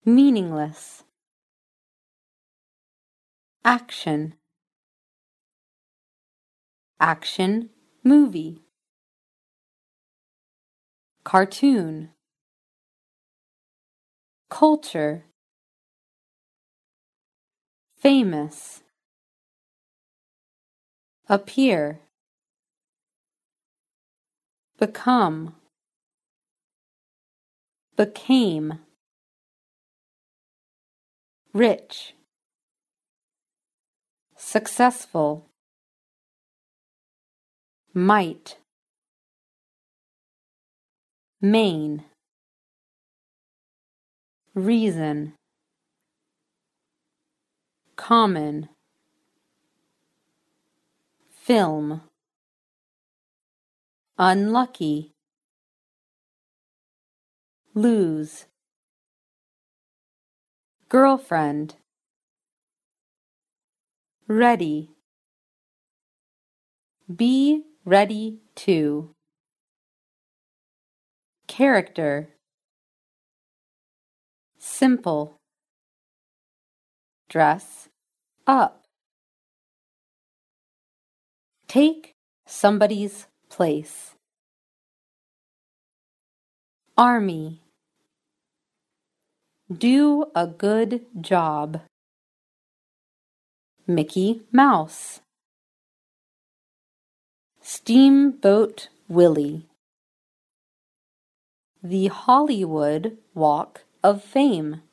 meaningless. Action, action movie. Cartoon, culture. Famous, appear. Become, became. Rich, successful. Might, main. Reason, common. Film, unlucky. Lose, girlfriend. Ready, be ready to. Character, simple. Dress up. Take somebody's place. Army, do a good job. Mickey Mouse, Steamboat Willie. The Hollywood Walk of Fame.